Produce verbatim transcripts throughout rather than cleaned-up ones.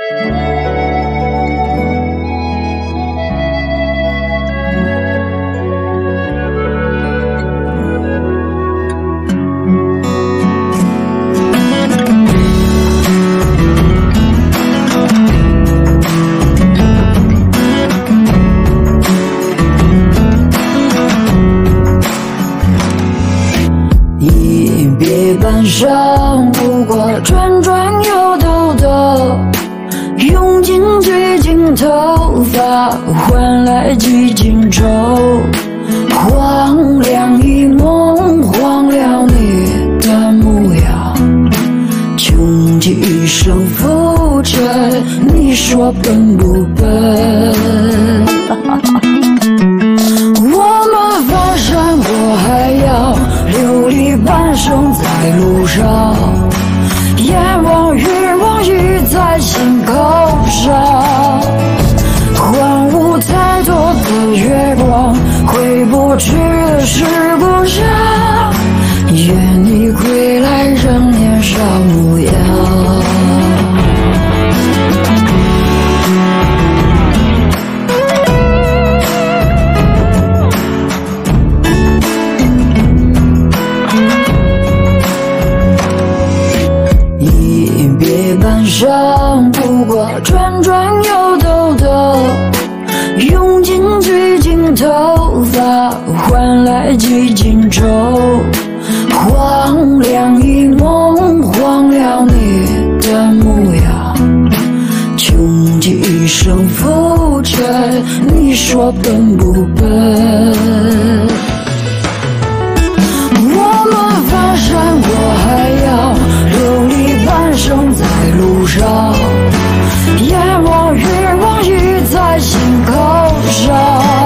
半生不过转转又兜兜，用尽几经头发换来几经愁，荒凉一梦，荒了你的模样，穷极一生浮沉，你说笨不笨？我们翻山过海洋，流离半生在路上，眼望欲望已在心口上，荒芜太多的月光，回不去的是故乡，愿你归来仍年少模样。半生不过转转又兜兜，用尽几经头发换来几经愁，荒凉一梦，荒了你的模样，穷极一生浮沉，你说笨不笨？我们翻山过海洋，流离半生在路上，眼望欲望已在心口上，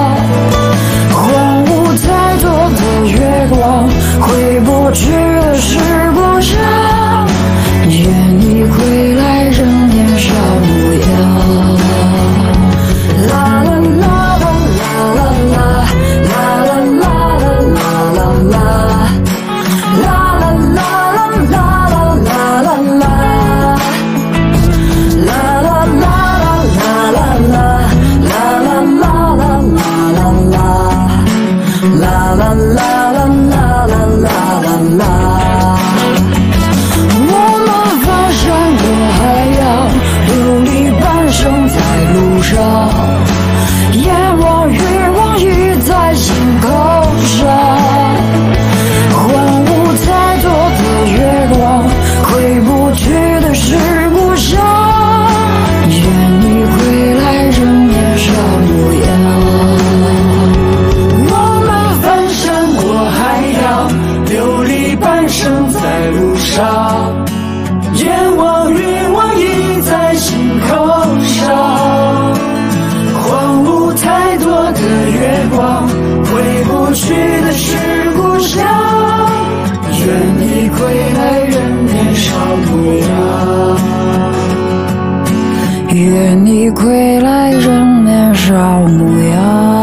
荒芜太多的月光，回不去的是故乡，愿你归来仍年少模样。啦啦啦啦啦啦啦啦啦啦啦啦啦。 眼望欲望已在心口上，荒芜太多的月光，回不去的是故乡，愿你归来仍年少模样， 愿你归来仍年少模样。